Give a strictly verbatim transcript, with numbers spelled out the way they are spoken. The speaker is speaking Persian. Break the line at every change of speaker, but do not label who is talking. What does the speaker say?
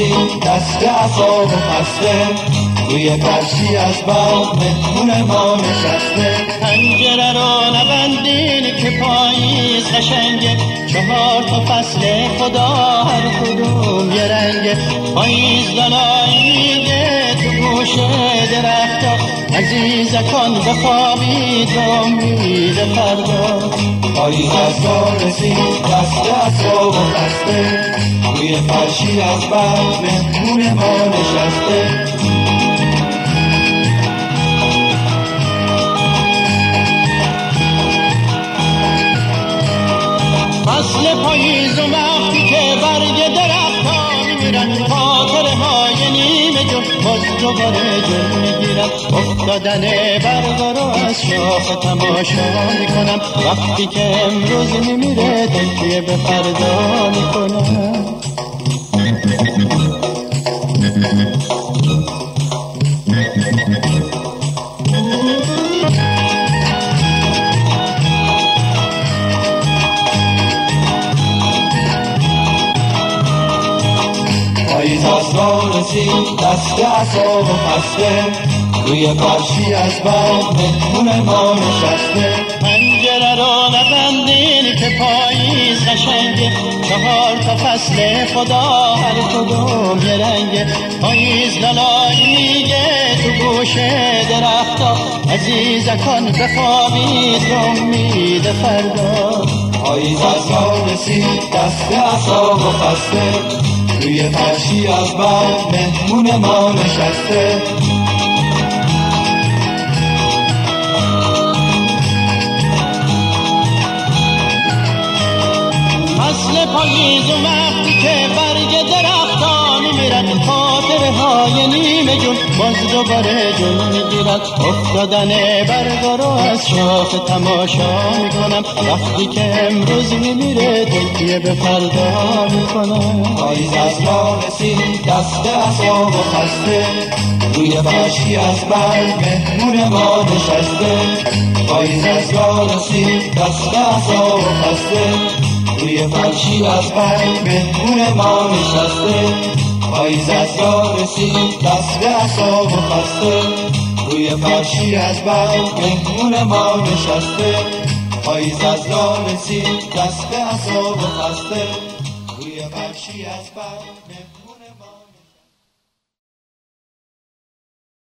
رسید دست عصا و خسته، روی فرشی از باب مهمون ما نشسته.
پنجره رو نبندین که پاییز قشنگه، چهار تا فصل خدا هر کدوم یه رنگه. پاییز لالایی میگه تو گوش درختا، عزیزکان بخوابید و امید فردا.
پاییز از راه رسید دست عصا و خسته، روی فرشی از باب مهمون ما نشسته.
فصل پاییز و وقتی که برگ درخت ها میمیرن، خاطره های نیمه جون باز دوباره جون میگیرن. افتادن برگ رو از شاخ تماشا میکنم، وقتی که امروز میمیره تکیه به فردا میکنم.
پاییز از راه رسید دست عصا و خسته، روی فرشی از باب مهمون ما نشسته.
پنجره رو نبندین که پاییز قشنگه، چهار تا فصل خدا هر کدوم یه رنگه. پاییز لالایی میگه تو گوش درختا، عزیزکان بخوابید و امید فردا.
پاییز از راه رسید دست عصا و خسته، روی فرشی از باب مهمون ما نشسته.
فصل پاییز و وقتی که برگ درختا میمیرن، خاطره های نیمه جون باز دوباره جون میگیرن. افتادن برگ رو از شاخ تماشا میکنم، وقتی که امروز میمیره تکیه به فردا میکنم.
پاییز از راه رسید دست عصا و خسته، روی فرشی از برگ مهمون ما نشسته. پاییز از راه رسید دست عصا و خسته، روی فرشی از برگ مهمون ما نشسته. پاییز از راه رسید دست عصا و خسته، روی فرشی از برگ مهمون ما نشسته. پاییز از راه رسید دست عصا و خسته، روی فرشی از برگ